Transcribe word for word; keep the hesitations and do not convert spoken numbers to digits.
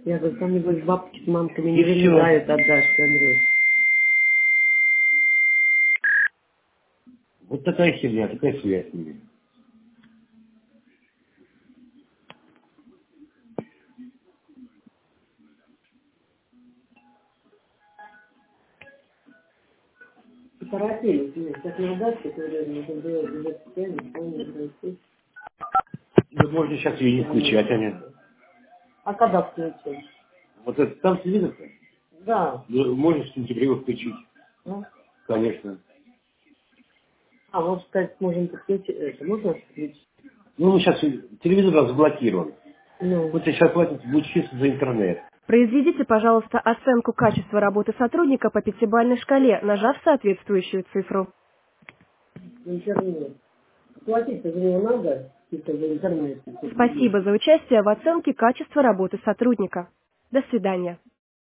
Я говорю, там, небось, бабки с мамками И не все. вылезают от Дашки, Андрей. Вот такая херня, такая связь с ними. Торопились, нет, сейчас на Дашке, которые нужно было уже специально, помню, зайти. Да можно сейчас ее не включать, Аня. А когда включить? Вот это там телевизор-то? Да. Ну, можешь в сентябре его включить. Ну, Конечно. а, может сказать, можем подключить, это можно подключить? Ну, сейчас телевизор у нас заблокирован. Ну. Вот сейчас платить будет чисто за интернет. Произведите, пожалуйста, оценку качества работы сотрудника по пятибалльной шкале, нажав соответствующую цифру. Интернет. Платить-то за него надо, если за интернет. Спасибо за участие в оценке качества работы сотрудника. До свидания.